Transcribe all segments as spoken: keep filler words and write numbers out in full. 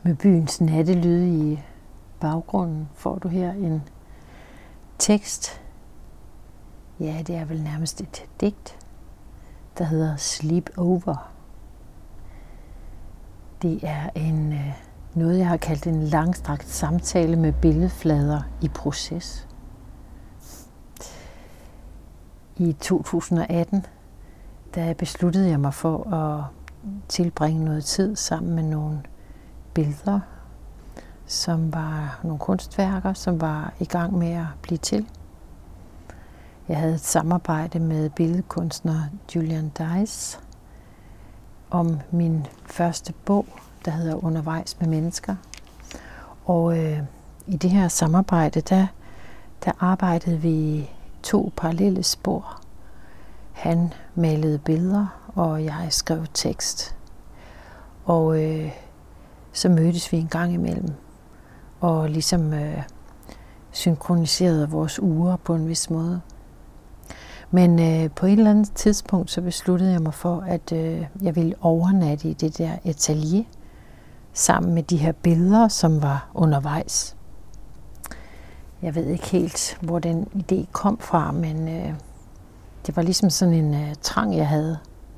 Med byens nattelyde i baggrunden får du her en tekst. Ja, det er vel nærmest et digt, der hedder Sleep Over. Det er en, noget, jeg har kaldt en langstrakt samtale med billedflader i proces. I to tusind og atten, der besluttede jeg mig for at tilbringe noget tid sammen med nogle billeder, som var nogle kunstværker, som var i gang med at blive til. Jeg havde et samarbejde med billedkunstner Julian Dice om min første bog, der hedder Undervejs med mennesker. Og øh, i det her samarbejde, der, der arbejdede vi to parallelle spor. Han malede billeder, og jeg skrev tekst. Og øh, så mødtes vi en gang imellem, og ligesom øh, synkroniserede vores uger på en vis måde. Men øh, på et eller andet tidspunkt, så besluttede jeg mig for, at øh, jeg ville overnatte i det der atelier, sammen med de her billeder, som var undervejs. Jeg ved ikke helt, hvor den idé kom fra, men øh, det var ligesom sådan en øh, trang, jeg havde.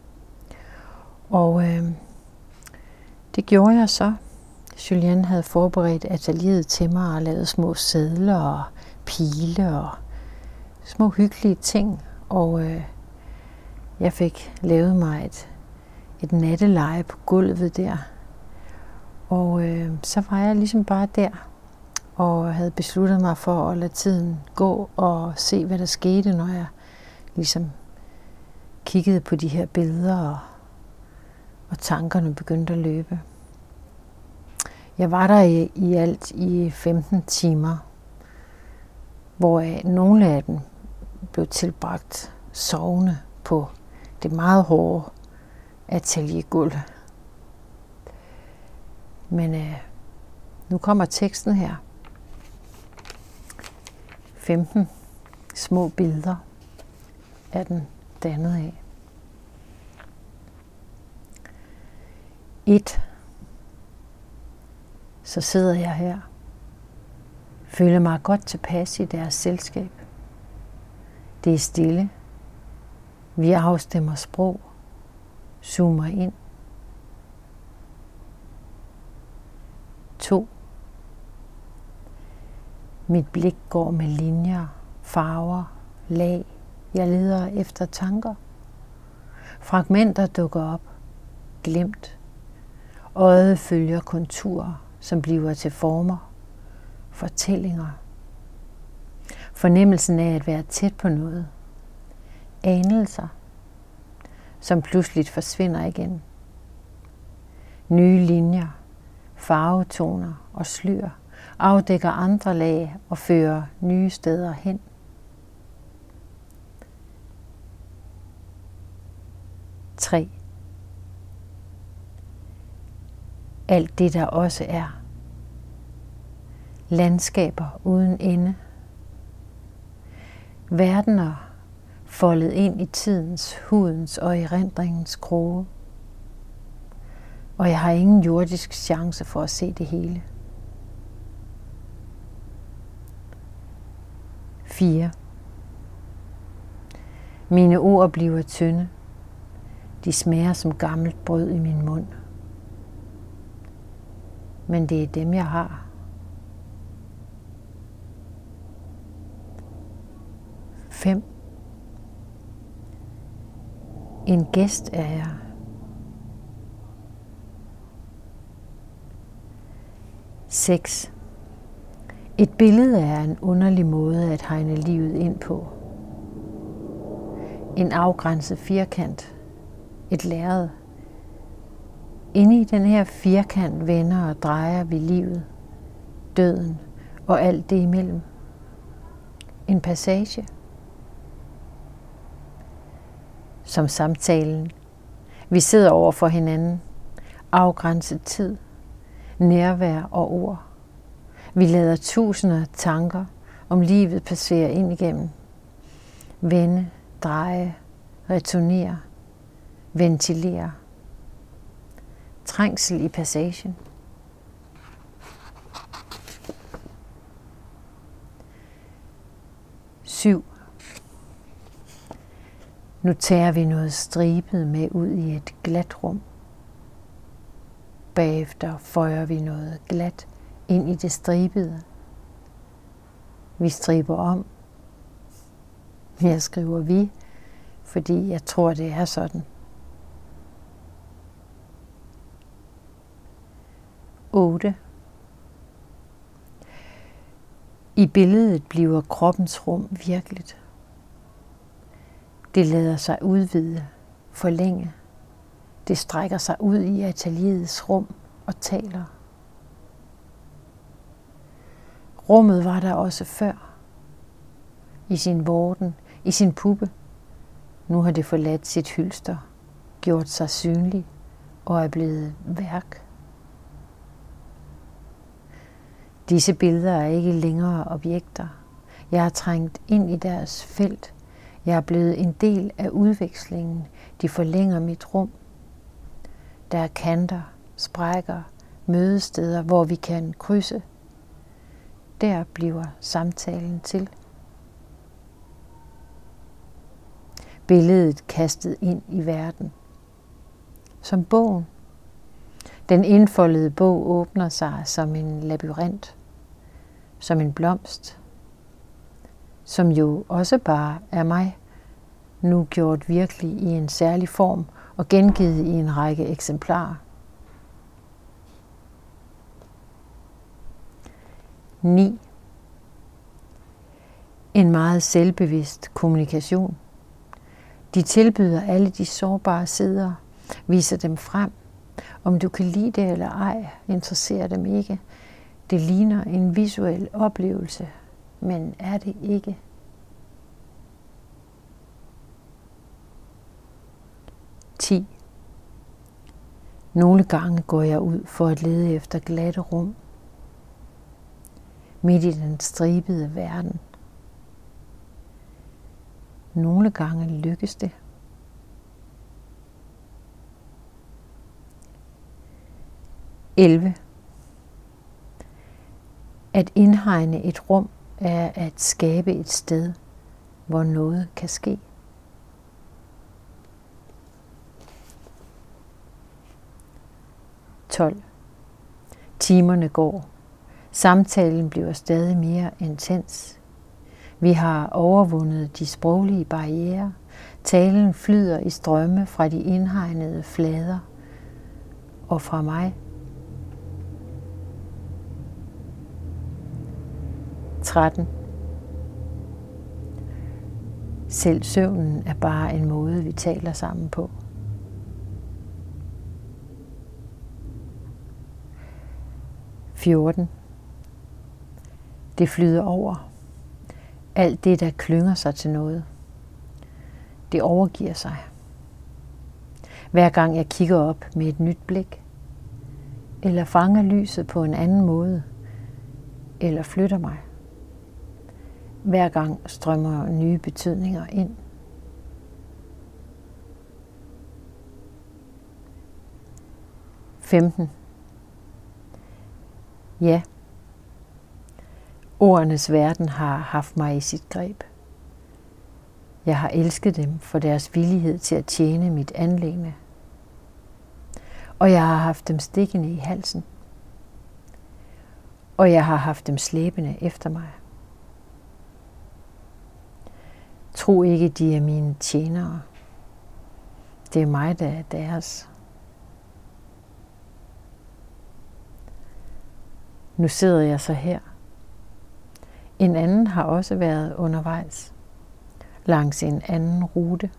Og øh, det gjorde jeg så. Julien havde forberedt atelieret til mig og lavet små sedler og pile og små hyggelige ting. Og øh, jeg fik lavet mig et, et natteleje på gulvet der. Og øh, så var jeg ligesom bare der og havde besluttet mig for at lade tiden gå og se, hvad der skete, når jeg ligesom kiggede på de her billeder, og, og tankerne begyndte at løbe. Jeg var der i, i alt i femten timer, hvor nogle af dem blev tilbragt sovende på det meget hårde ateliergulv. Men øh, nu kommer teksten her. femten små billeder er den dannet af. Et. Så sidder jeg her. Føler mig godt tilpas i deres selskab. Det er stille. Vi afstemmer sprog. Zoomer ind. To. Mit blik går med linjer, farver, lag. Jeg leder efter tanker. Fragmenter dukker op. Glemt. Øjet følger konturer, som bliver til former. Fortællinger. Fornemmelsen af at være tæt på noget. Anelser, som pludseligt forsvinder igen. Nye linjer, farvetoner og slør afdækker andre lag og fører nye steder hen. Tre. Alt det, der også er. Landskaber uden ende. Verdener foldet ind i tidens, hudens og erindringens kroge. Og jeg har ingen jordisk chance for at se det hele. Fire. Mine ord bliver tynde. De smager som gammelt brød i min mund. Men det er dem, jeg har. Fem. En gæst er jeg. Seks. Et billede er en underlig måde at hegne livet ind på. En afgrænset firkant. Et lærred. Inde i den her firkant vender og drejer vi livet, døden og alt det imellem. En passage. Som samtalen. Vi sidder over for hinanden. Afgrænset tid. Nærvær og ord. Vi lader tusinder tanker om livet passere ind igennem. Vende, dreje, returnere, ventilere. Trængsel i passagen. syv. Nu tager vi noget stribet med ud i et glat rum. Bagefter føjer vi noget glat ind i det stribede. Vi striber om. Jeg skriver vi, fordi jeg tror, det er sådan. otte. I billedet bliver kroppens rum virkeligt. Det lader sig udvide, forlænge. Det strækker sig ud i atelierets rum og taler. Rummet var der også før. I sin vorden, i sin puppe. Nu har det forladt sit hylster, gjort sig synlig og er blevet værk. Disse billeder er ikke længere objekter. Jeg har trængt ind i deres felt. Jeg er blevet en del af udvekslingen. De forlænger mit rum. Der er kanter, sprækker, mødesteder, hvor vi kan krydse. Der bliver samtalen til. Billedet kastet ind i verden. Som bogen. Den indfoldede bog åbner sig som en labyrint. Som en blomst. Som jo også bare er mig. Nu gjort virkelig i en særlig form og gengivet i en række eksemplarer. ni. En meget selvbevidst kommunikation. De tilbyder alle de sårbare sider, viser dem frem. Om du kan lide det eller ej, interesserer dem ikke. Det ligner en visuel oplevelse, men er det ikke. ti. Nogle gange går jeg ud for at lede efter glatte rum. Midt i den stribede verden. Nogle gange lykkes det. elleve. At indhegne et rum er at skabe et sted, hvor noget kan ske. tolv. Timerne går. Samtalen bliver stadig mere intens. Vi har overvundet de sproglige barrierer. Talen flyder i strømme fra de indhegnede flader og fra mig. tretten. Selv søvnen er bare en måde, vi taler sammen på. fjorten. Det flyder over. Alt det, der klynger sig til noget. Det overgiver sig. Hver gang jeg kigger op med et nyt blik, eller fanger lyset på en anden måde, eller flytter mig. Hver gang strømmer nye betydninger ind. femten. Ja. Ordenes verden har haft mig i sit greb. Jeg har elsket dem for deres villighed til at tjene mit anliggende. Og jeg har haft dem stikkende i halsen. Og jeg har haft dem slæbende efter mig. Tro ikke, de er mine tjenere. Det er mig, der er deres. Nu sidder jeg så her. En anden har også været undervejs, langs en anden rute.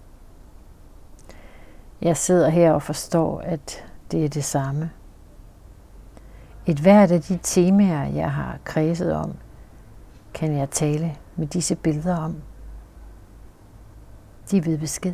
Jeg sidder her og forstår, at det er det samme. Et hvert af de temaer, jeg har kredset om, kan jeg tale med disse billeder om. De ved besked.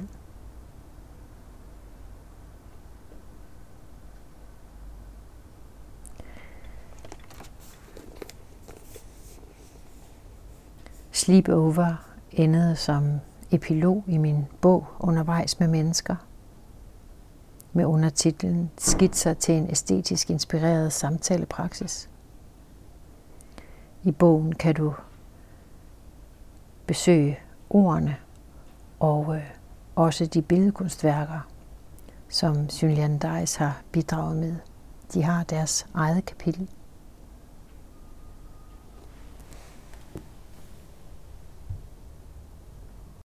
Sleepover endede som epilog i min bog Undervejs med mennesker, med undertitlen Skitser til en æstetisk inspireret samtalepraksis. I bogen kan du besøge ordene og øh, også de billedkunstværker, som Julian Dejs har bidraget med. De har deres eget kapitel.